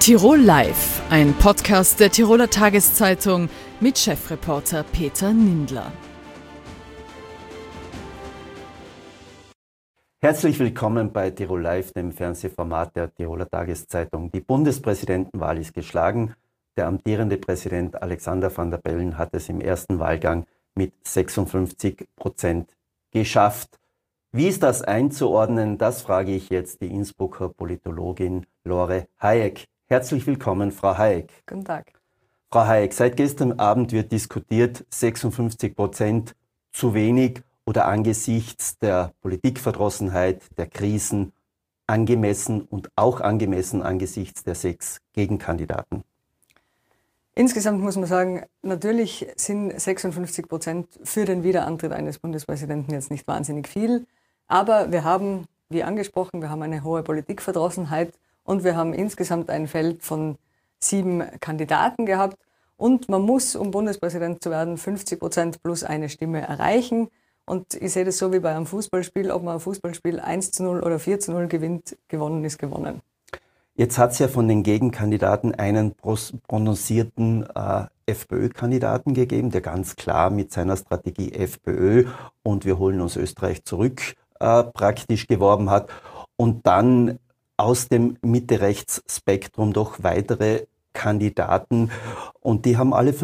Tirol Live, ein Podcast der Tiroler Tageszeitung mit Chefreporter Peter Nindler. Herzlich willkommen bei Tirol Live, dem Fernsehformat der Tiroler Tageszeitung. Die Bundespräsidentenwahl ist geschlagen. Der amtierende Präsident Alexander Van der Bellen hat es im ersten Wahlgang mit 56% geschafft. Wie ist das einzuordnen? Das frage ich jetzt die Innsbrucker Politologin Lore Hayek. Herzlich willkommen, Frau Hayek. Guten Tag. Frau Hayek, seit gestern Abend wird diskutiert, 56% zu wenig oder angesichts der Politikverdrossenheit, der Krisen angemessen und auch angemessen angesichts der 6 Gegenkandidaten? Insgesamt muss man sagen, natürlich sind 56% für den Wiederantritt eines Bundespräsidenten jetzt nicht wahnsinnig viel. Aber wir haben, wie angesprochen, wir haben eine hohe Politikverdrossenheit und wir haben insgesamt ein Feld von 7 Kandidaten gehabt. Und man muss, um Bundespräsident zu werden, 50% plus eine Stimme erreichen. Und ich sehe das so wie bei einem Fußballspiel, ob man ein Fußballspiel 1:0 oder 4:0 gewinnt, gewonnen ist gewonnen. Jetzt hat es ja von den Gegenkandidaten einen prononcierten FPÖ-Kandidaten gegeben, der ganz klar mit seiner Strategie FPÖ und wir holen uns Österreich zurück praktisch geworben hat. Und dann aus dem Mitte-Rechts-Spektrum doch weitere Kandidaten. Und die haben alle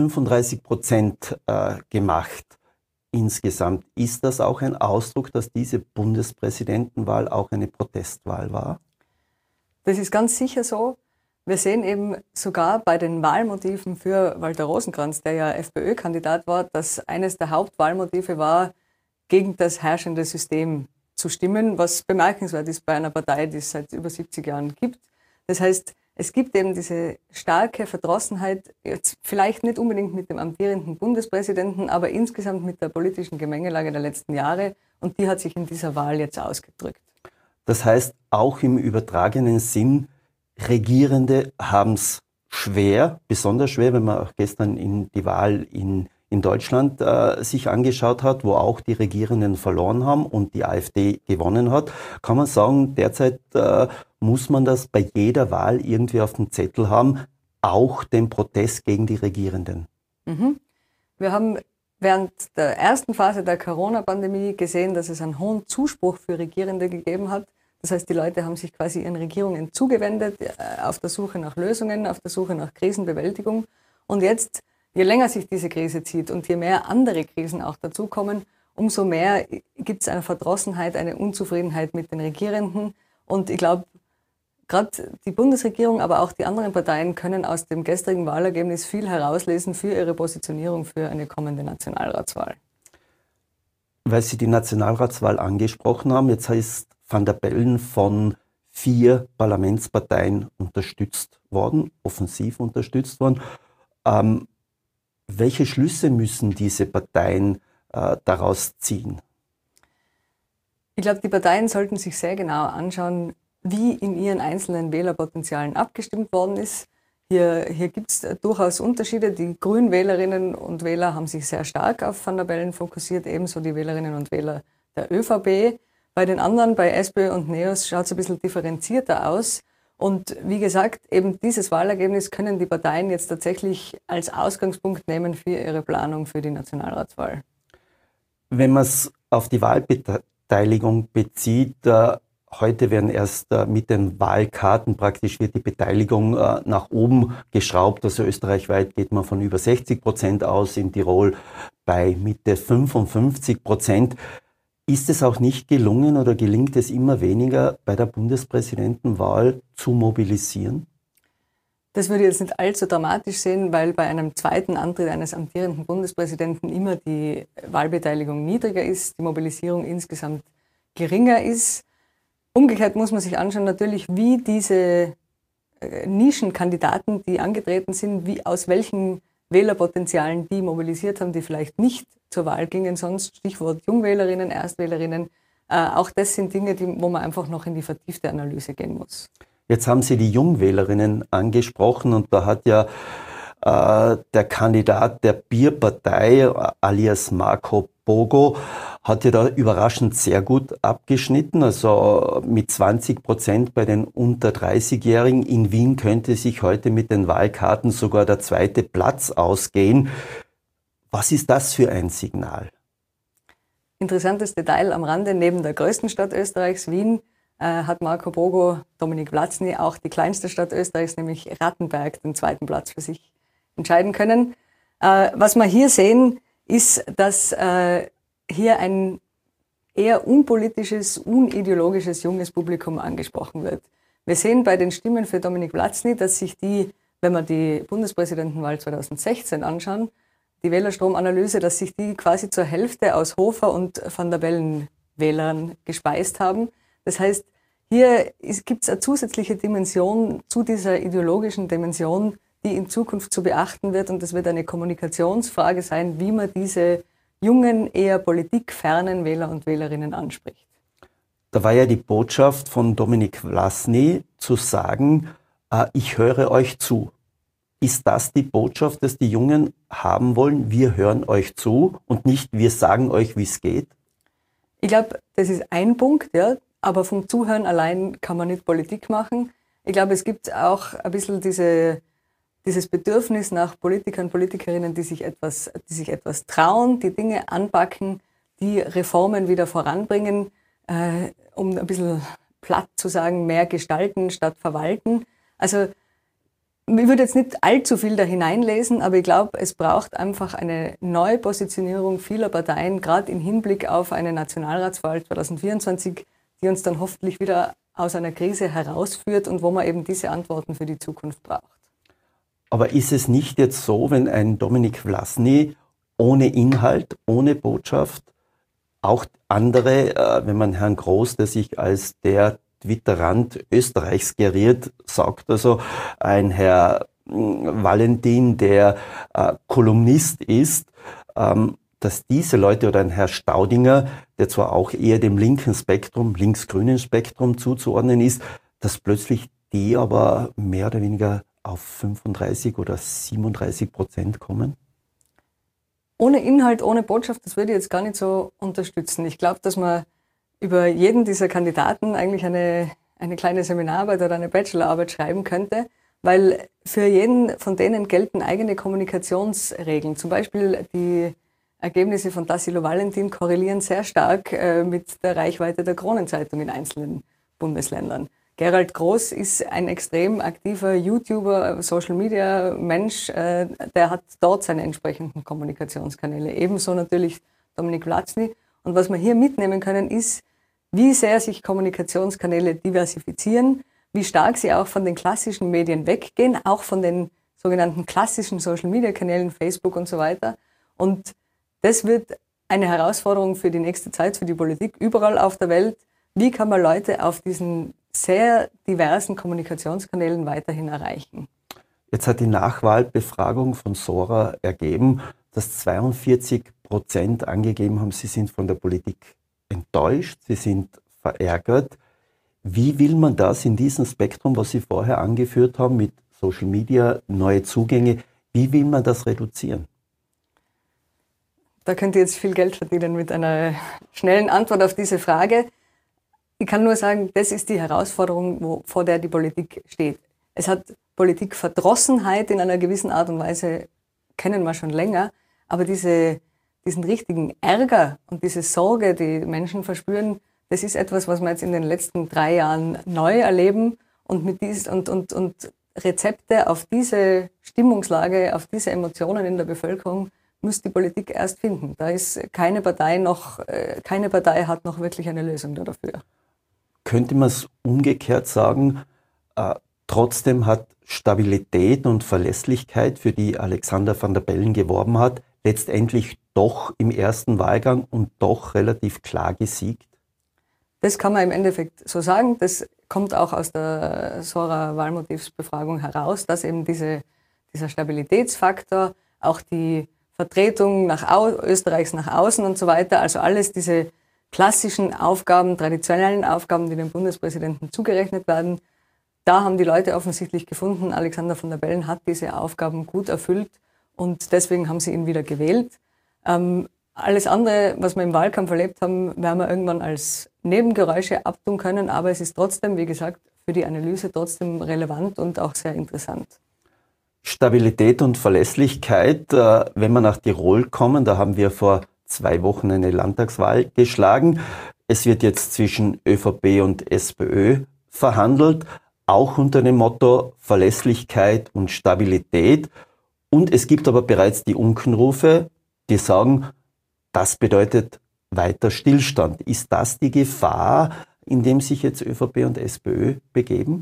35% gemacht. Insgesamt ist das auch ein Ausdruck, dass diese Bundespräsidentenwahl auch eine Protestwahl war? Das ist ganz sicher so. Wir sehen eben sogar bei den Wahlmotiven für Walter Rosenkranz, der ja FPÖ-Kandidat war, dass eines der Hauptwahlmotive war, gegen das herrschende System zu stimmen, was bemerkenswert ist bei einer Partei, die es seit über 70 Jahren gibt. Das heißt, es gibt eben diese starke Verdrossenheit, jetzt vielleicht nicht unbedingt mit dem amtierenden Bundespräsidenten, aber insgesamt mit der politischen Gemengelage der letzten Jahre. Und die hat sich in dieser Wahl jetzt ausgedrückt. Das heißt, auch im übertragenen Sinn, Regierende haben es schwer, besonders schwer, wenn man auch gestern in die Wahl in Deutschland sich angeschaut hat, wo auch die Regierenden verloren haben und die AfD gewonnen hat. Kann man sagen, derzeit muss man das bei jeder Wahl irgendwie auf dem Zettel haben, auch den Protest gegen die Regierenden. Wir haben während der ersten Phase der Corona-Pandemie gesehen, dass es einen hohen Zuspruch für Regierende gegeben hat. Das heißt, die Leute haben sich quasi ihren Regierungen zugewendet, auf der Suche nach Lösungen, auf der Suche nach Krisenbewältigung. Und jetzt, je länger sich diese Krise zieht und je mehr andere Krisen auch dazukommen, umso mehr gibt es eine Verdrossenheit, eine Unzufriedenheit mit den Regierenden. Und ich glaube, gerade die Bundesregierung, aber auch die anderen Parteien können aus dem gestrigen Wahlergebnis viel herauslesen für ihre Positionierung für eine kommende Nationalratswahl. Weil Sie die Nationalratswahl angesprochen haben, jetzt heißt Van der Bellen von 4 Parlamentsparteien unterstützt worden, offensiv unterstützt worden. Welche Schlüsse müssen diese Parteien daraus ziehen? Ich glaube, die Parteien sollten sich sehr genau anschauen, wie in ihren einzelnen Wählerpotenzialen abgestimmt worden ist. Hier gibt es durchaus Unterschiede. Die Grünwählerinnen und Wähler haben sich sehr stark auf Van der Bellen fokussiert, ebenso die Wählerinnen und Wähler der ÖVP. Bei den anderen, bei SPÖ und NEOS, schaut es ein bisschen differenzierter aus. Und wie gesagt, eben dieses Wahlergebnis können die Parteien jetzt tatsächlich als Ausgangspunkt nehmen für ihre Planung für die Nationalratswahl. Wenn man es auf die Wahlbeteiligung bezieht, heute werden erst mit den Wahlkarten praktisch wird die Beteiligung nach oben geschraubt. Also österreichweit geht man von über 60% aus, in Tirol bei Mitte 55%. Ist es auch nicht gelungen oder gelingt es immer weniger, bei der Bundespräsidentenwahl zu mobilisieren? Das würde ich jetzt nicht allzu dramatisch sehen, weil bei einem zweiten Antritt eines amtierenden Bundespräsidenten immer die Wahlbeteiligung niedriger ist, die Mobilisierung insgesamt geringer ist. Umgekehrt muss man sich anschauen, natürlich, wie diese Nischenkandidaten, die angetreten sind, aus welchen Wählerpotenzialen die mobilisiert haben, die vielleicht nicht zur Wahl gingen, sonst Stichwort Jungwählerinnen, Erstwählerinnen. Auch das sind Dinge, wo man einfach noch in die vertiefte Analyse gehen muss. Jetzt haben Sie die Jungwählerinnen angesprochen und da hat ja der Kandidat der Bierpartei alias Marco Bogo hat ja da überraschend sehr gut abgeschnitten, also mit 20% bei den unter 30-Jährigen. In Wien könnte sich heute mit den Wahlkarten sogar der zweite Platz ausgehen. Was ist das für ein Signal? Interessantes Detail am Rande, neben der größten Stadt Österreichs, Wien, hat Marco Bogo, Dominik Vlatzny, auch die kleinste Stadt Österreichs, nämlich Rattenberg, den zweiten Platz für sich entscheiden können. Was wir hier sehen, ist, dass hier ein eher unpolitisches, unideologisches junges Publikum angesprochen wird. Wir sehen bei den Stimmen für Dominik Vlatzny, dass sich die, wenn wir die Bundespräsidentenwahl 2016 anschauen, die Wählerstromanalyse, dass sich die quasi zur Hälfte aus Hofer und Van der Bellen Wählern gespeist haben. Das heißt, hier gibt es eine zusätzliche Dimension zu dieser ideologischen Dimension, die in Zukunft zu beachten wird. Und das wird eine Kommunikationsfrage sein, wie man diese jungen, eher politikfernen Wähler und Wählerinnen anspricht. Da war ja die Botschaft von Dominik Vlatzny zu sagen, ich höre euch zu. Ist das die Botschaft, dass die Jungen haben wollen? Wir hören euch zu und nicht wir sagen euch, wie es geht? Ich glaube, das ist ein Punkt, ja. Aber vom Zuhören allein kann man nicht Politik machen. Ich glaube, es gibt auch ein bisschen dieses Bedürfnis nach Politikern, Politikerinnen, die sich etwas trauen, die Dinge anpacken, die Reformen wieder voranbringen, um ein bisschen platt zu sagen, mehr gestalten statt verwalten. Also ich würde jetzt nicht allzu viel da hineinlesen, aber ich glaube, es braucht einfach eine Neupositionierung vieler Parteien, gerade im Hinblick auf eine Nationalratswahl 2024, die uns dann hoffentlich wieder aus einer Krise herausführt und wo man eben diese Antworten für die Zukunft braucht. Aber ist es nicht jetzt so, wenn ein Dominik Vlatzny ohne Inhalt, ohne Botschaft, auch andere, wenn man Herrn Groß, der sich als der Twitterant Österreichs geriert, sagt also ein Herr Valentin, der Kolumnist ist, dass diese Leute oder ein Herr Staudinger, der zwar auch eher dem linken Spektrum, links-grünen Spektrum zuzuordnen ist, dass plötzlich die aber mehr oder weniger auf 35 oder 37% kommen? Ohne Inhalt, ohne Botschaft, das würde ich jetzt gar nicht so unterstützen. Ich glaube, dass man über jeden dieser Kandidaten eigentlich eine kleine Seminararbeit oder eine Bachelorarbeit schreiben könnte, weil für jeden von denen gelten eigene Kommunikationsregeln. Zum Beispiel die Ergebnisse von Tassilo Valentin korrelieren sehr stark mit der Reichweite der Kronenzeitung in einzelnen Bundesländern. Gerald Groß ist ein extrem aktiver YouTuber, Social-Media-Mensch, der hat dort seine entsprechenden Kommunikationskanäle. Ebenso natürlich Dominik Vlatzny. Und was wir hier mitnehmen können, ist, wie sehr sich Kommunikationskanäle diversifizieren, wie stark sie auch von den klassischen Medien weggehen, auch von den sogenannten klassischen Social-Media-Kanälen, Facebook und so weiter. Und das wird eine Herausforderung für die nächste Zeit, für die Politik überall auf der Welt. Wie kann man Leute auf diesen sehr diversen Kommunikationskanälen weiterhin erreichen? Jetzt hat die Nachwahlbefragung von Sora ergeben, dass 42% angegeben haben, sie sind von der Politik enttäuscht, sie sind verärgert. Wie will man das in diesem Spektrum, was Sie vorher angeführt haben, mit Social Media, neue Zugänge, wie will man das reduzieren? Da könnt ihr jetzt viel Geld verdienen mit einer schnellen Antwort auf diese Frage. Ich kann nur sagen, das ist die Herausforderung, vor der die Politik steht. Es hat Politikverdrossenheit in einer gewissen Art und Weise, kennen wir schon länger, aber diesen richtigen Ärger und diese Sorge, die Menschen verspüren, das ist etwas, was wir jetzt in den letzten 3 Jahren neu erleben und mit und Rezepte auf diese Stimmungslage, auf diese Emotionen in der Bevölkerung muss die Politik erst finden. Da ist keine Partei hat noch wirklich eine Lösung dafür. Könnte man es umgekehrt sagen, trotzdem hat Stabilität und Verlässlichkeit, für die Alexander Van der Bellen geworben hat, letztendlich doch im ersten Wahlgang und doch relativ klar gesiegt? Das kann man im Endeffekt so sagen. Das kommt auch aus der Sora-Wahlmotivsbefragung heraus, dass eben dieser Stabilitätsfaktor, auch die Vertretung Österreichs nach außen und so weiter, also alles diese klassischen Aufgaben, traditionellen Aufgaben, die dem Bundespräsidenten zugerechnet werden, da haben die Leute offensichtlich gefunden, Alexander Van der Bellen hat diese Aufgaben gut erfüllt und deswegen haben sie ihn wieder gewählt. Alles andere, was wir im Wahlkampf erlebt haben, werden wir irgendwann als Nebengeräusche abtun können, aber es ist trotzdem, wie gesagt, für die Analyse trotzdem relevant und auch sehr interessant. Stabilität und Verlässlichkeit, wenn wir nach Tirol kommen, da haben wir vor 2 Wochen eine Landtagswahl geschlagen. Es wird jetzt zwischen ÖVP und SPÖ verhandelt, auch unter dem Motto Verlässlichkeit und Stabilität. Und es gibt aber bereits die Unkenrufe, die sagen, das bedeutet weiter Stillstand. Ist das die Gefahr, in dem sich jetzt ÖVP und SPÖ begeben?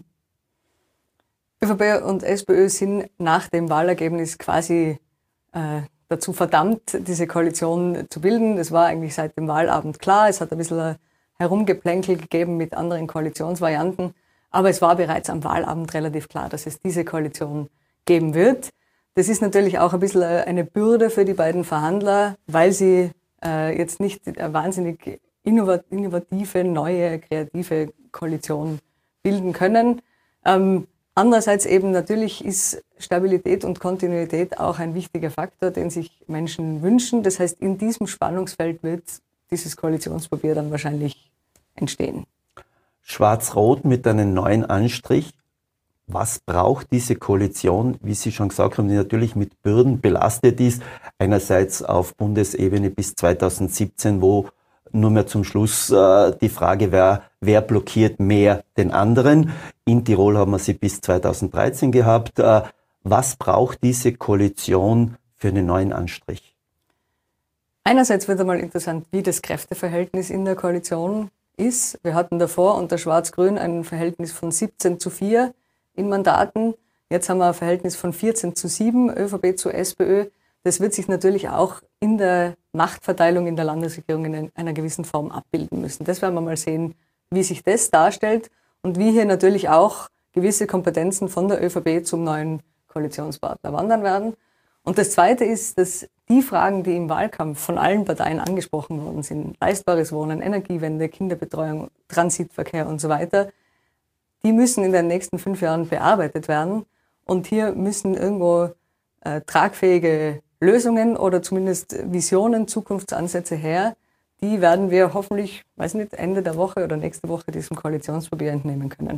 ÖVP und SPÖ sind nach dem Wahlergebnis quasi dazu verdammt, diese Koalition zu bilden. Das war eigentlich seit dem Wahlabend klar. Es hat ein bisschen Herumgeplänkel gegeben mit anderen Koalitionsvarianten. Aber es war bereits am Wahlabend relativ klar, dass es diese Koalition geben wird. Das ist natürlich auch ein bisschen eine Bürde für die beiden Verhandler, weil sie jetzt nicht wahnsinnig innovative, neue, kreative Koalition bilden können. Andererseits eben natürlich ist Stabilität und Kontinuität auch ein wichtiger Faktor, den sich Menschen wünschen. Das heißt, in diesem Spannungsfeld wird dieses Koalitionspapier dann wahrscheinlich entstehen. Schwarz-Rot mit einem neuen Anstrich. Was braucht diese Koalition, wie Sie schon gesagt haben, die natürlich mit Bürden belastet ist? Einerseits auf Bundesebene bis 2017, wo nur mehr zum Schluss die Frage war, wer blockiert mehr den anderen. In Tirol haben wir sie bis 2013 gehabt. Was braucht diese Koalition für einen neuen Anstrich? Einerseits wird einmal interessant, wie das Kräfteverhältnis in der Koalition ist. Wir hatten davor unter Schwarz-Grün ein Verhältnis von 17:4 in Mandaten. Jetzt haben wir ein Verhältnis von 14:7, ÖVP zu SPÖ. Das wird sich natürlich auch in der Machtverteilung in der Landesregierung in einer gewissen Form abbilden müssen. Das werden wir mal sehen, wie sich das darstellt und wie hier natürlich auch gewisse Kompetenzen von der ÖVP zum neuen Koalitionspartner wandern werden. Und das Zweite ist, dass die Fragen, die im Wahlkampf von allen Parteien angesprochen worden sind, leistbares Wohnen, Energiewende, Kinderbetreuung, Transitverkehr und so weiter, die müssen in den nächsten 5 Jahren bearbeitet werden. Und hier müssen irgendwo tragfähige Lösungen oder zumindest Visionen, Zukunftsansätze her. Die werden wir hoffentlich, weiß nicht, Ende der Woche oder nächste Woche diesem Koalitionspapier entnehmen können.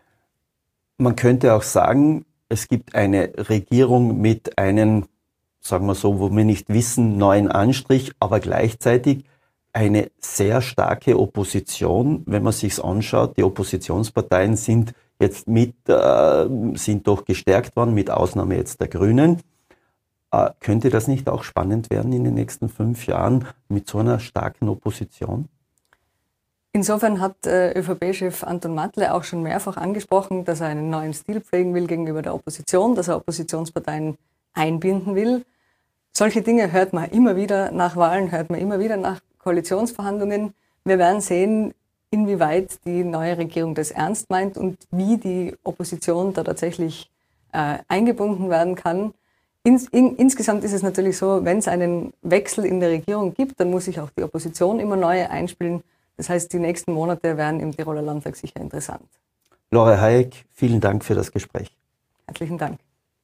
Man könnte auch sagen, es gibt eine Regierung mit einem, sagen wir so, wo wir nicht wissen, neuen Anstrich, aber gleichzeitig eine sehr starke Opposition. Wenn man sich's anschaut, die Oppositionsparteien sind jetzt sind doch gestärkt worden, mit Ausnahme jetzt der Grünen. Könnte das nicht auch spannend werden in den nächsten 5 Jahren mit so einer starken Opposition? Insofern hat ÖVP-Chef Anton Matle auch schon mehrfach angesprochen, dass er einen neuen Stil pflegen will gegenüber der Opposition, dass er Oppositionsparteien einbinden will. Solche Dinge hört man immer wieder nach Wahlen, hört man immer wieder nach Koalitionsverhandlungen. Wir werden sehen, inwieweit die neue Regierung das ernst meint und wie die Opposition da tatsächlich eingebunden werden kann. Insgesamt ist es natürlich so, wenn es einen Wechsel in der Regierung gibt, dann muss sich auch die Opposition immer neue einspielen. Das heißt, die nächsten Monate werden im Tiroler Landtag sicher interessant. Lore Hayek, vielen Dank für das Gespräch. Herzlichen Dank.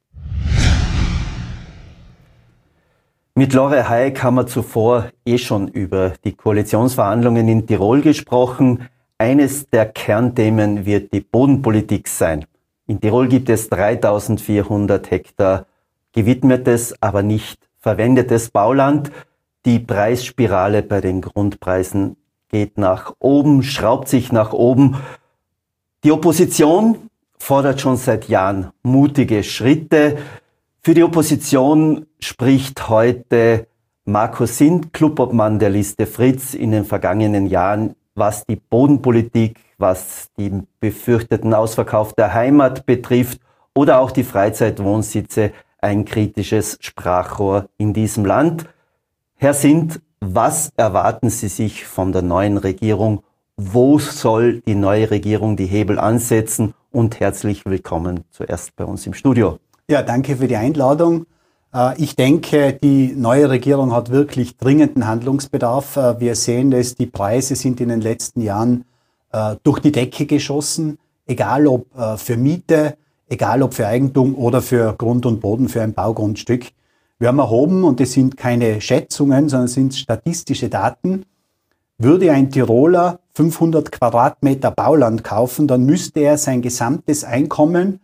Mit Lore Hayek haben wir zuvor schon über die Koalitionsverhandlungen in Tirol gesprochen. Eines der Kernthemen wird die Bodenpolitik sein. In Tirol gibt es 3400 Hektar gewidmetes, aber nicht verwendetes Bauland. Die Preisspirale bei den Grundpreisen geht nach oben, schraubt sich nach oben. Die Opposition fordert schon seit Jahren mutige Schritte. Für die Opposition spricht heute Markus Sindt, Clubobmann der Liste Fritz, in den vergangenen Jahren, was die Bodenpolitik, was den befürchteten Ausverkauf der Heimat betrifft oder auch die Freizeitwohnsitze, ein kritisches Sprachrohr in diesem Land. Herr Sindt, was erwarten Sie sich von der neuen Regierung? Wo soll die neue Regierung die Hebel ansetzen? Und herzlich willkommen zuerst bei uns im Studio. Ja, danke für die Einladung. Ich denke, die neue Regierung hat wirklich dringenden Handlungsbedarf. Wir sehen es, die Preise sind in den letzten Jahren durch die Decke geschossen, egal ob für Miete, egal ob für Eigentum oder für Grund und Boden, für ein Baugrundstück. Wir haben erhoben, und das sind keine Schätzungen, sondern es sind statistische Daten, würde ein Tiroler 500 Quadratmeter Bauland kaufen, dann müsste er sein gesamtes Einkommen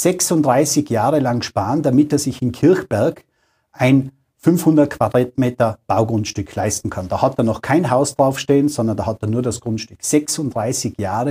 36 Jahre lang sparen, damit er sich in Kirchberg ein 500 Quadratmeter Baugrundstück leisten kann. Da hat er noch kein Haus draufstehen, sondern da hat er nur das Grundstück. 36 Jahre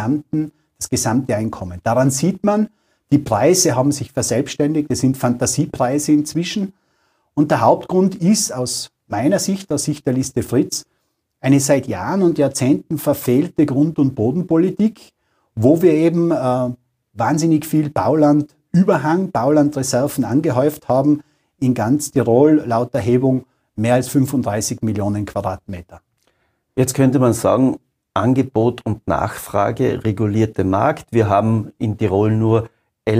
das gesamte Einkommen. Daran sieht man, die Preise haben sich verselbstständigt, es sind Fantasiepreise inzwischen. Und der Hauptgrund ist aus meiner Sicht, aus Sicht der Liste Fritz, eine seit Jahren und Jahrzehnten verfehlte Grund- und Bodenpolitik, wo wir eben wahnsinnig viel Baulandüberhang, Baulandreserven angehäuft haben, in ganz Tirol laut Erhebung mehr als 35 Millionen Quadratmeter. Jetzt könnte man sagen, Angebot und Nachfrage, regulierte Markt. Wir haben in Tirol nur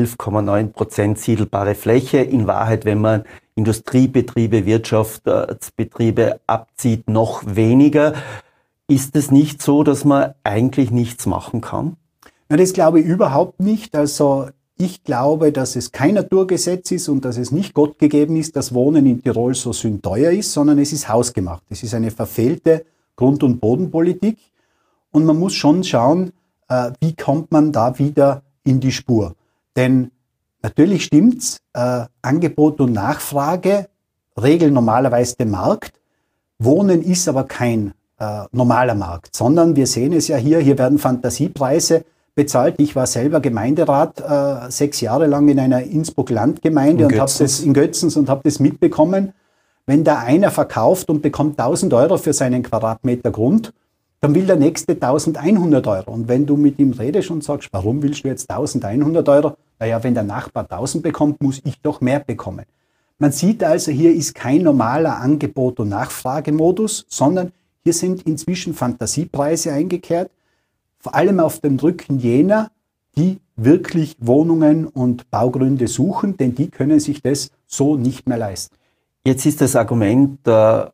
11,9% siedelbare Fläche. In Wahrheit, wenn man Industriebetriebe, Wirtschaftsbetriebe abzieht, noch weniger. Ist es nicht so, dass man eigentlich nichts machen kann? Na, das glaube ich überhaupt nicht. Also ich glaube, dass es kein Naturgesetz ist und dass es nicht Gott gegeben ist, dass Wohnen in Tirol so sündteuer ist, sondern es ist hausgemacht. Es ist eine verfehlte Grund- und Bodenpolitik und man muss schon schauen, wie kommt man da wieder in die Spur. Denn natürlich stimmt's, Angebot und Nachfrage regeln normalerweise den Markt. Wohnen ist aber kein normaler Markt, sondern wir sehen es ja hier werden Fantasiepreise bezahlt. Ich war selber Gemeinderat 6 Jahre lang in einer Innsbruck-Landgemeinde und habe das in Götzens und habe das mitbekommen. Wenn da einer verkauft und bekommt 1.000 Euro für seinen Quadratmeter Grund, dann will der nächste 1.100 Euro. Und wenn du mit ihm redest und sagst, warum willst du jetzt 1.100 Euro? Naja, wenn der Nachbar 1.000 bekommt, muss ich doch mehr bekommen. Man sieht also, hier ist kein normaler Angebot- und Nachfragemodus, sondern hier sind inzwischen Fantasiepreise eingekehrt, vor allem auf dem Rücken jener, die wirklich Wohnungen und Baugründe suchen, denn die können sich das so nicht mehr leisten. Jetzt ist das Argument der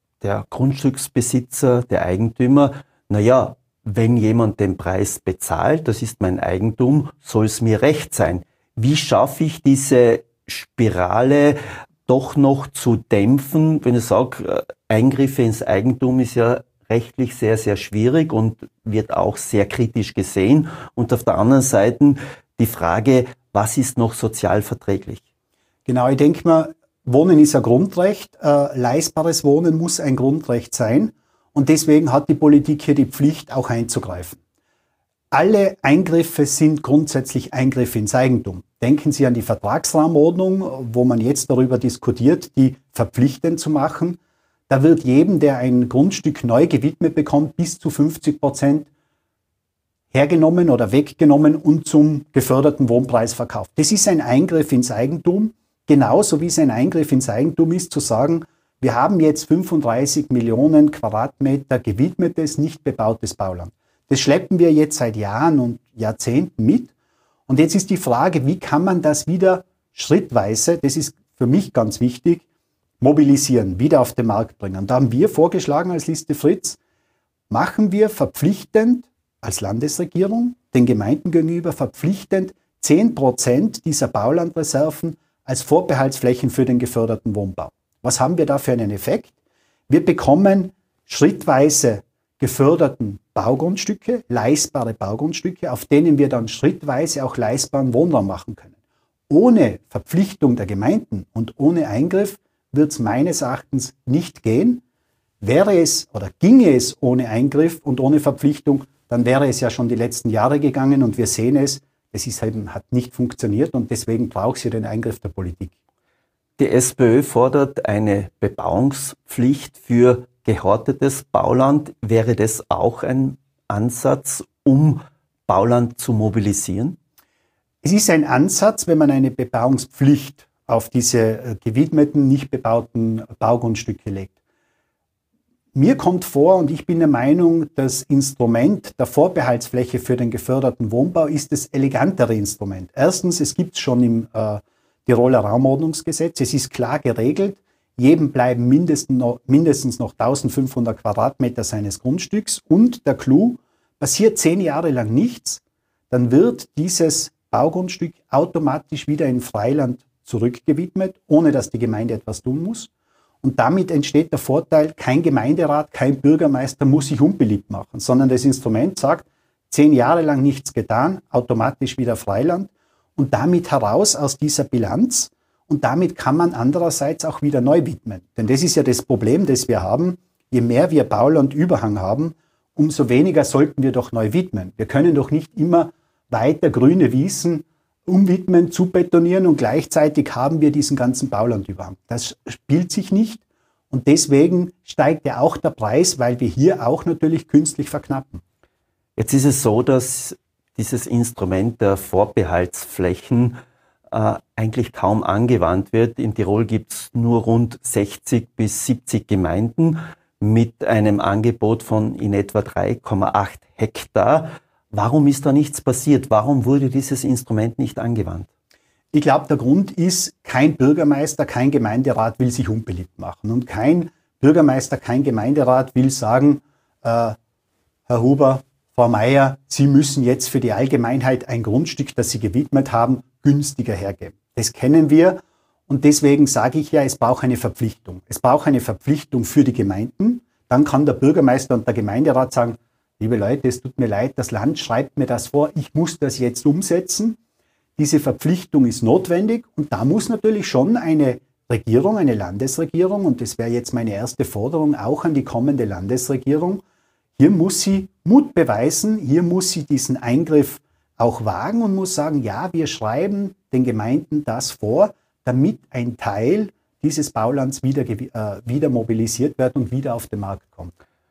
Grundstücksbesitzer, der Eigentümer, naja, wenn jemand den Preis bezahlt, das ist mein Eigentum, soll es mir recht sein. Wie schaffe ich diese Spirale doch noch zu dämpfen, wenn ich sage, Eingriffe ins Eigentum ist ja rechtlich sehr, sehr schwierig und wird auch sehr kritisch gesehen. Und auf der anderen Seite die Frage, was ist noch sozial verträglich? Genau, ich denke mal, Wohnen ist ein Grundrecht, leistbares Wohnen muss ein Grundrecht sein und deswegen hat die Politik hier die Pflicht, auch einzugreifen. Alle Eingriffe sind grundsätzlich Eingriffe ins Eigentum. Denken Sie an die Vertragsrahmenordnung, wo man jetzt darüber diskutiert, die verpflichtend zu machen. Da wird jedem, der ein Grundstück neu gewidmet bekommt, bis zu 50% hergenommen oder weggenommen und zum geförderten Wohnpreis verkauft. Das ist ein Eingriff ins Eigentum, genauso wie es ein Eingriff ins Eigentum ist, zu sagen, wir haben jetzt 35 Millionen Quadratmeter gewidmetes, nicht bebautes Bauland. Das schleppen wir jetzt seit Jahren und Jahrzehnten mit. Und jetzt ist die Frage, wie kann man das wieder schrittweise, das ist für mich ganz wichtig, mobilisieren, wieder auf den Markt bringen. Und da haben wir vorgeschlagen als Liste Fritz, machen wir verpflichtend als Landesregierung den Gemeinden gegenüber verpflichtend 10% dieser Baulandreserven als Vorbehaltsflächen für den geförderten Wohnbau. Was haben wir da für einen Effekt? Wir bekommen schrittweise geförderten Baugrundstücke, leistbare Baugrundstücke, auf denen wir dann schrittweise auch leistbaren Wohnraum machen können. Ohne Verpflichtung der Gemeinden und ohne Eingriff wird es meines Erachtens nicht gehen. Wäre es oder ginge es ohne Eingriff und ohne Verpflichtung, dann wäre es ja schon die letzten Jahre gegangen und wir sehen es, hat nicht funktioniert und deswegen braucht es hier den Eingriff der Politik. Die SPÖ fordert eine Bebauungspflicht für gehortetes Bauland. Wäre das auch ein Ansatz, um Bauland zu mobilisieren? Es ist ein Ansatz, wenn man eine Bebauungspflicht auf diese gewidmeten, nicht bebauten Baugrundstücke legt. Mir kommt vor, und ich bin der Meinung, das Instrument der Vorbehaltsfläche für den geförderten Wohnbau ist das elegantere Instrument. Erstens, es gibt es schon im Tiroler Raumordnungsgesetz, es ist klar geregelt, jedem bleiben mindestens noch 1500 Quadratmeter seines Grundstücks und der Clou, passiert 10 Jahre lang nichts, dann wird dieses Baugrundstück automatisch wieder in Freiland zurückgewidmet, ohne dass die Gemeinde etwas tun muss. Und damit entsteht der Vorteil, kein Gemeinderat, kein Bürgermeister muss sich unbeliebt machen, sondern das Instrument sagt, 10 Jahre lang nichts getan, automatisch wieder Freiland und damit heraus aus dieser Bilanz. Und damit kann man andererseits auch wieder neu widmen. Denn das ist ja das Problem, das wir haben. Je mehr wir Baulandüberhang haben, umso weniger sollten wir doch neu widmen. Wir können doch nicht immer weiter grüne Wiesen umwidmen, zubetonieren und gleichzeitig haben wir diesen ganzen Baulandüberhang. Das spielt sich nicht und deswegen steigt ja auch der Preis, weil wir hier auch natürlich künstlich verknappen. Jetzt ist es so, dass dieses Instrument der Vorbehaltsflächen eigentlich kaum angewandt wird. In Tirol gibt es nur rund 60 bis 70 Gemeinden mit einem Angebot von in etwa 3,8 Hektar. Warum ist da nichts passiert? Warum wurde dieses Instrument nicht angewandt? Ich glaube, der Grund ist, kein Bürgermeister, kein Gemeinderat will sich unbeliebt machen. Und kein Bürgermeister, kein Gemeinderat will sagen, Herr Huber, Frau Meier, Sie müssen jetzt für die Allgemeinheit ein Grundstück, das Sie gewidmet haben, günstiger hergeben. Das kennen wir und deswegen sage ich ja, es braucht eine Verpflichtung. Es braucht eine Verpflichtung für die Gemeinden. Dann kann der Bürgermeister und der Gemeinderat sagen, liebe Leute, es tut mir leid, das Land schreibt mir das vor, ich muss das jetzt umsetzen. Diese Verpflichtung ist notwendig und da muss natürlich schon eine Regierung, eine Landesregierung, und das wäre jetzt meine erste Forderung auch an die kommende Landesregierung, hier muss sie Mut beweisen, hier muss sie diesen Eingriff auch wagen und muss sagen, ja, wir schreiben den Gemeinden das vor, damit ein Teil dieses Baulands wieder mobilisiert wird und wieder auf den Markt kommt.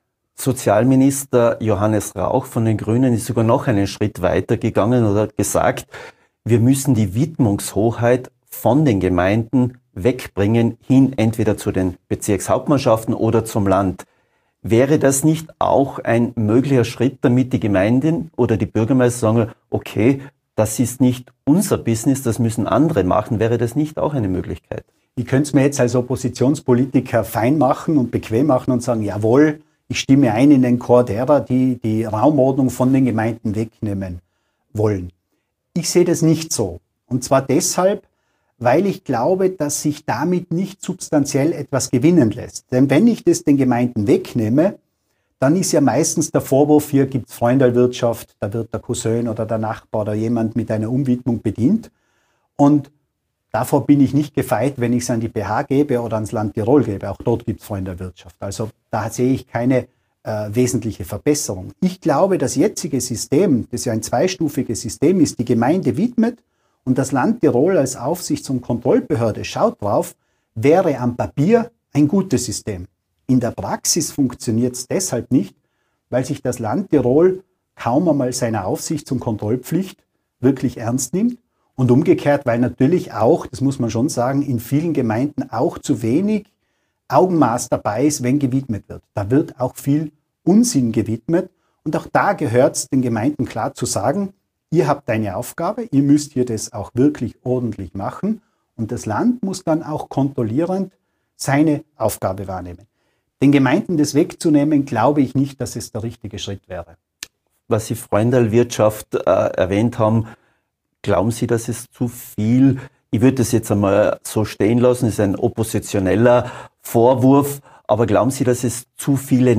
Sozialminister Johannes Rauch von den Grünen ist sogar noch einen Schritt weiter gegangen und hat gesagt, wir müssen die Widmungshoheit von den Gemeinden wegbringen, hin entweder zu den Bezirkshauptmannschaften oder zum Land. Wäre das nicht auch ein möglicher Schritt, damit die Gemeinden oder die Bürgermeister sagen, okay, das ist nicht unser Business, das müssen andere machen. Wäre das nicht auch eine Möglichkeit? Ich könnte es mir jetzt als Oppositionspolitiker fein machen und bequem machen und sagen, jawohl, ich stimme ein in den Chor derer, die die Raumordnung von den Gemeinden wegnehmen wollen. Ich sehe das nicht so. Und zwar deshalb, weil ich glaube, dass sich damit nicht substanziell etwas gewinnen lässt. Denn wenn ich das den Gemeinden wegnehme, dann ist ja meistens der Vorwurf, hier gibt es Freundelwirtschaft, da wird der Cousin oder der Nachbar oder jemand mit einer Umwidmung bedient. Und davor bin ich nicht gefeit, wenn ich es an die BH gebe oder ans Land Tirol gebe. Auch dort gibt es Freundelwirtschaft. Also da sehe ich keine wesentliche Verbesserung. Ich glaube, das jetzige System, das ja ein zweistufiges System ist, die Gemeinde widmet und das Land Tirol als Aufsichts- und Kontrollbehörde schaut drauf, wäre am Papier ein gutes System. In der Praxis funktioniert es deshalb nicht, weil sich das Land Tirol kaum einmal seiner Aufsichts- und Kontrollpflicht wirklich ernst nimmt und umgekehrt, weil natürlich auch, das muss man schon sagen, in vielen Gemeinden auch zu wenig Augenmaß dabei ist, wenn gewidmet wird. Da wird auch viel Unsinn gewidmet und auch da gehört es den Gemeinden klar zu sagen, ihr habt eine Aufgabe, ihr müsst hier das auch wirklich ordentlich machen und das Land muss dann auch kontrollierend seine Aufgabe wahrnehmen. Den Gemeinden das wegzunehmen, glaube ich nicht, dass es der richtige Schritt wäre. Was Sie Freundelwirtschaft erwähnt haben, glauben Sie, dass es zu viel, ich würde das jetzt einmal so stehen lassen, das ist ein oppositioneller Vorwurf, aber glauben Sie, dass es zu viel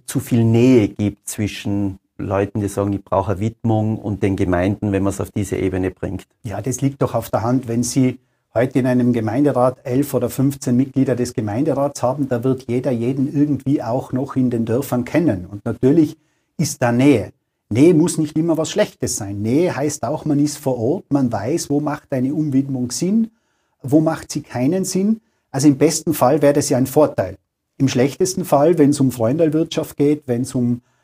Nähe gibt zwischen Leuten, die sagen, ich brauche eine Widmung und den Gemeinden, wenn man es auf diese Ebene bringt? Ja, das liegt doch auf der Hand. Wenn Sie heute in einem Gemeinderat 11 oder 15 Mitglieder des Gemeinderats haben, da wird jeder jeden irgendwie auch noch in den Dörfern kennen. Und natürlich ist da Nähe. Nähe muss nicht immer was Schlechtes sein. Nähe heißt auch, man ist vor Ort, man weiß, wo macht eine Umwidmung Sinn, wo macht sie keinen Sinn. Also im besten Fall wäre das ja ein Vorteil. Im schlechtesten Fall, wenn es um Freundelwirtschaft geht, wenn es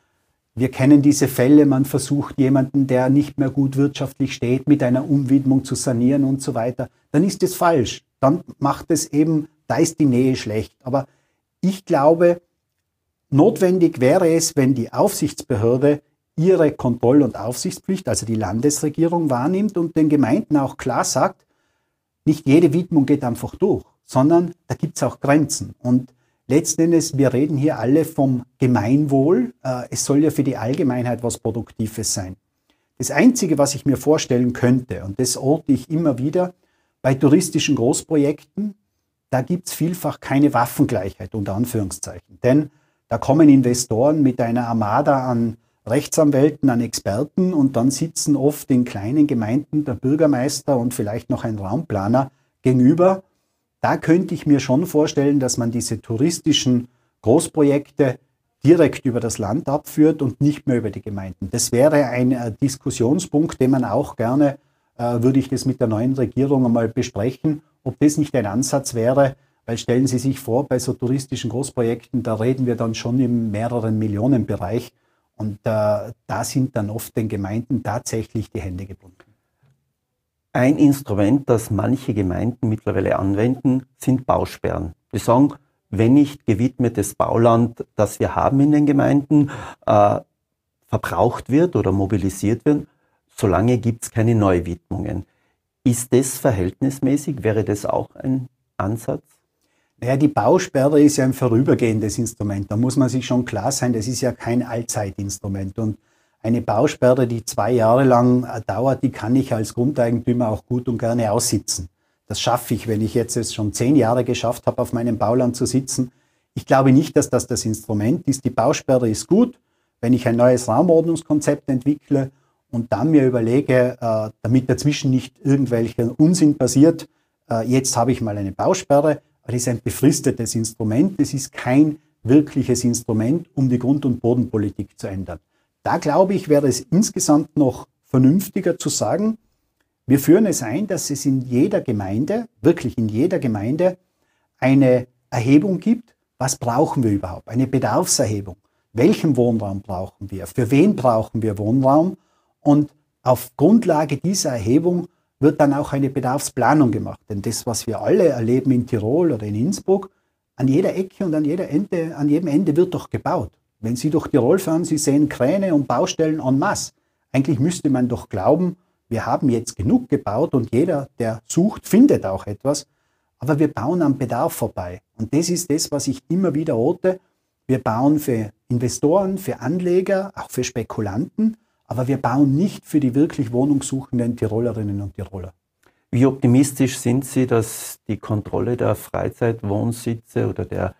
wir kennen diese Fälle, man versucht jemanden, der nicht mehr gut wirtschaftlich steht, mit einer Umwidmung zu sanieren und so weiter, dann ist das falsch. Dann macht es eben, da ist die Nähe schlecht. Aber ich glaube, notwendig wäre es, wenn die Aufsichtsbehörde ihre Kontroll- und Aufsichtspflicht, also die Landesregierung, wahrnimmt und den Gemeinden auch klar sagt, nicht jede Widmung geht einfach durch, sondern da gibt es auch Grenzen. Und letzten Endes, wir reden hier alle vom Gemeinwohl. Es soll ja für die Allgemeinheit was Produktives sein. Das Einzige, was ich mir vorstellen könnte, und das orte ich immer wieder, Bei touristischen Großprojekten, da gibt es vielfach keine Waffengleichheit, unter Anführungszeichen. Denn da kommen Investoren mit einer Armada an Rechtsanwälten, an Experten und dann sitzen oft in kleinen Gemeinden der Bürgermeister und vielleicht noch ein Raumplaner gegenüber. Da könnte ich mir schon vorstellen, dass man diese touristischen Großprojekte direkt über das Land abführt und nicht mehr über die Gemeinden. Das wäre ein Diskussionspunkt, den man auch gerne, würde ich das mit der neuen Regierung einmal besprechen, ob das nicht ein Ansatz wäre, weil stellen Sie sich vor, bei so touristischen Großprojekten, da reden wir dann schon im mehreren Millionenbereich und da sind dann oft den Gemeinden tatsächlich die Hände gebunden. Ein Instrument, das manche Gemeinden mittlerweile anwenden, sind Bausperren. Die sagen, wenn nicht gewidmetes Bauland, das wir haben in den Gemeinden, verbraucht wird oder mobilisiert wird, solange gibt es keine Neuwidmungen. Ist das verhältnismäßig? Wäre das auch ein Ansatz? Naja, die Bausperre ist ja ein vorübergehendes Instrument. Da muss man sich schon klar sein, das ist ja kein Allzeitinstrument. Und eine Bausperre, die 2 Jahre lang dauert, die kann ich als Grundeigentümer auch gut und gerne aussitzen. Das schaffe ich, wenn ich jetzt es schon 10 Jahre geschafft habe, auf meinem Bauland zu sitzen. Ich glaube nicht, dass das Instrument ist. Die Bausperre ist gut, wenn ich ein neues Raumordnungskonzept entwickle und dann mir überlege, damit dazwischen nicht irgendwelcher Unsinn passiert, jetzt habe ich mal eine Bausperre, aber das ist ein befristetes Instrument. Das ist kein wirkliches Instrument, um die Grund- und Bodenpolitik zu ändern. Da glaube ich, wäre es insgesamt noch vernünftiger zu sagen, wir führen es ein, dass es in jeder Gemeinde, wirklich in jeder Gemeinde, eine Erhebung gibt, was brauchen wir überhaupt? Eine Bedarfserhebung. Welchen Wohnraum brauchen wir? Für wen brauchen wir Wohnraum? Und auf Grundlage dieser Erhebung wird dann auch eine Bedarfsplanung gemacht. Denn das, was wir alle erleben in Tirol oder in Innsbruck, an jeder Ecke und an jedem Ende wird doch gebaut. Wenn Sie durch Tirol fahren, Sie sehen Kräne und Baustellen en masse. Eigentlich müsste man doch glauben, wir haben jetzt genug gebaut und jeder, der sucht, findet auch etwas. Aber wir bauen am Bedarf vorbei. Und das ist das, was ich immer wiederholte. Wir bauen für Investoren, für Anleger, auch für Spekulanten. Aber wir bauen nicht für die wirklich wohnungssuchenden Tirolerinnen und Tiroler. Wie optimistisch sind Sie, dass die Kontrolle der Freizeitwohnsitze oder der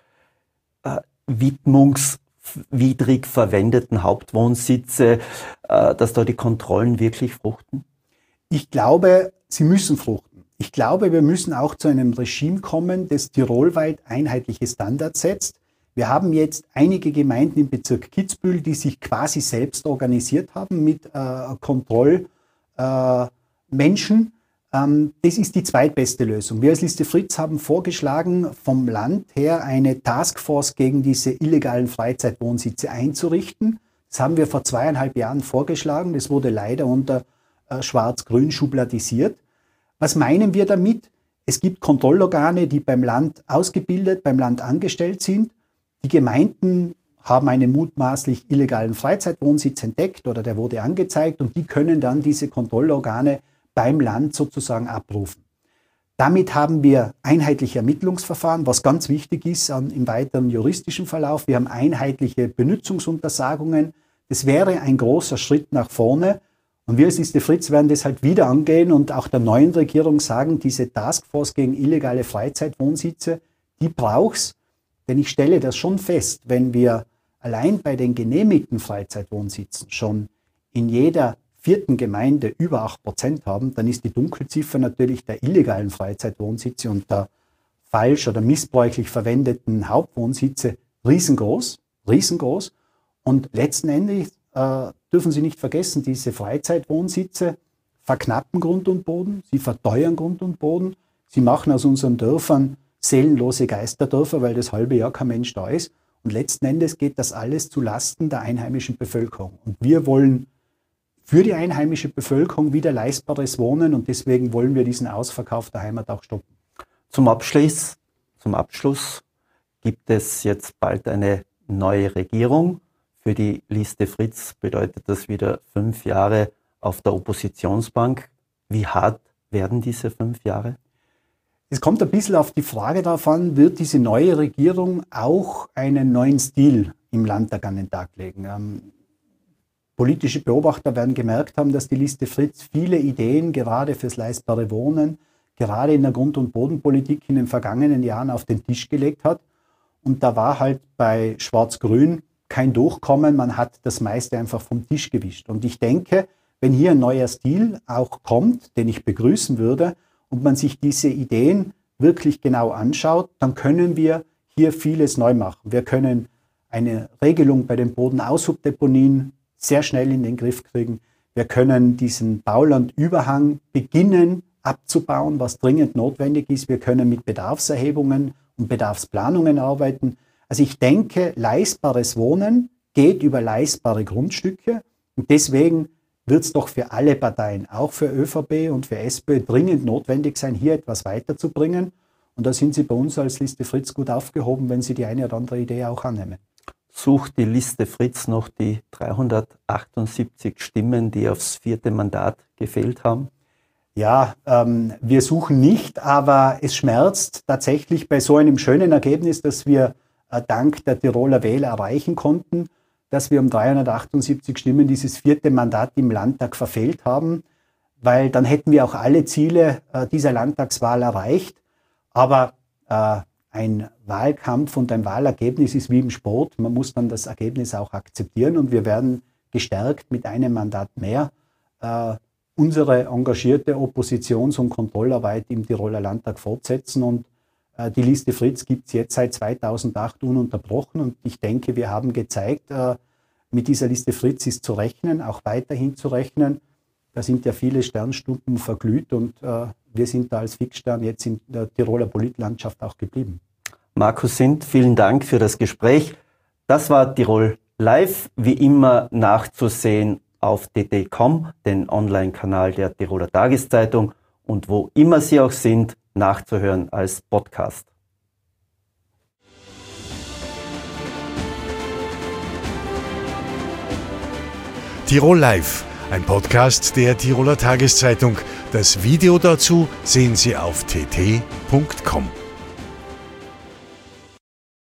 widmungswidrig verwendeten Hauptwohnsitze, dass da die Kontrollen wirklich fruchten? Ich glaube, sie müssen fruchten. Ich glaube, wir müssen auch zu einem Regime kommen, das tirolweit einheitliche Standards setzt. Wir haben jetzt einige Gemeinden im Bezirk Kitzbühel, die sich quasi selbst organisiert haben mit Kontrollmenschen. Das ist die zweitbeste Lösung. Wir als Liste Fritz haben vorgeschlagen, vom Land her eine Taskforce gegen diese illegalen Freizeitwohnsitze einzurichten. Das haben wir vor 2,5 Jahren vorgeschlagen. Das wurde leider unter Schwarz-Grün schubladisiert. Was meinen wir damit? Es gibt Kontrollorgane, die beim Land ausgebildet, beim Land angestellt sind. Die Gemeinden haben einen mutmaßlich illegalen Freizeitwohnsitz entdeckt oder der wurde angezeigt und die können dann diese Kontrollorgane beim Land sozusagen abrufen. Damit haben wir einheitliche Ermittlungsverfahren, was ganz wichtig ist im weiteren juristischen Verlauf. Wir haben einheitliche Benutzungsuntersagungen. Das wäre ein großer Schritt nach vorne. Und wir als Liste Fritz werden das halt wieder angehen und auch der neuen Regierung sagen, diese Taskforce gegen illegale Freizeitwohnsitze, die braucht's. Denn ich stelle das schon fest, wenn wir allein bei den genehmigten Freizeitwohnsitzen schon in jeder 4. Gemeinde über 8% haben, dann ist die Dunkelziffer natürlich der illegalen Freizeitwohnsitze und der falsch oder missbräuchlich verwendeten Hauptwohnsitze riesengroß. Und letzten Endes dürfen Sie nicht vergessen, diese Freizeitwohnsitze verknappen Grund und Boden, sie verteuern Grund und Boden, sie machen aus unseren Dörfern seelenlose Geisterdörfer, weil das halbe Jahr kein Mensch da ist. Und letzten Endes geht das alles zu Lasten der einheimischen Bevölkerung. Und wir wollen für die einheimische Bevölkerung wieder leistbares Wohnen und deswegen wollen wir diesen Ausverkauf der Heimat auch stoppen. Zum Abschluss gibt es jetzt bald eine neue Regierung. Für die Liste Fritz bedeutet das wieder 5 Jahre auf der Oppositionsbank. Wie hart werden diese 5 Jahre? Es kommt ein bisschen auf die Frage darauf an, wird diese neue Regierung auch einen neuen Stil im Landtag an den Tag legen. Politische Beobachter werden gemerkt haben, dass die Liste Fritz viele Ideen gerade fürs leistbare Wohnen, gerade in der Grund- und Bodenpolitik in den vergangenen Jahren auf den Tisch gelegt hat. Und da war halt bei Schwarz-Grün kein Durchkommen, man hat das meiste einfach vom Tisch gewischt. Und ich denke, wenn hier ein neuer Stil auch kommt, den ich begrüßen würde, und man sich diese Ideen wirklich genau anschaut, dann können wir hier vieles neu machen. Wir können eine Regelung bei den Bodenaushubdeponien sehr schnell in den Griff kriegen. Wir können diesen Baulandüberhang beginnen abzubauen, was dringend notwendig ist. Wir können mit Bedarfserhebungen und Bedarfsplanungen arbeiten. Also ich denke, leistbares Wohnen geht über leistbare Grundstücke. Und deswegen wird es doch für alle Parteien, auch für ÖVP und für SPÖ, dringend notwendig sein, hier etwas weiterzubringen. Und da sind Sie bei uns als Liste Fritz gut aufgehoben, wenn Sie die eine oder andere Idee auch annehmen. Sucht die Liste Fritz noch die 378 Stimmen, die aufs 4. Mandat gefehlt haben? Ja, wir suchen nicht, aber es schmerzt tatsächlich bei so einem schönen Ergebnis, das wir dank der Tiroler Wähler erreichen konnten, dass wir um 378 Stimmen dieses 4. Mandat im Landtag verfehlt haben, weil dann hätten wir auch alle Ziele dieser Landtagswahl erreicht. Aber ein Wahlkampf und ein Wahlergebnis ist wie im Sport. Man muss dann das Ergebnis auch akzeptieren und wir werden gestärkt mit einem Mandat mehr unsere engagierte Oppositions- und Kontrollarbeit im Tiroler Landtag fortsetzen. Und die Liste Fritz gibt es jetzt seit 2008 ununterbrochen. Und ich denke, wir haben gezeigt, mit dieser Liste Fritz ist zu rechnen, auch weiterhin zu rechnen. Da sind ja viele Sternstunden verglüht und wir sind da als Fixstern jetzt in der Tiroler Politlandschaft auch geblieben. Markus Sindt, vielen Dank für das Gespräch. Das war Tirol Live, wie immer nachzusehen auf tt.com, den Online-Kanal der Tiroler Tageszeitung und wo immer Sie auch sind, nachzuhören als Podcast. Tirol Live, ein Podcast der Tiroler Tageszeitung. Das Video dazu sehen Sie auf tt.com.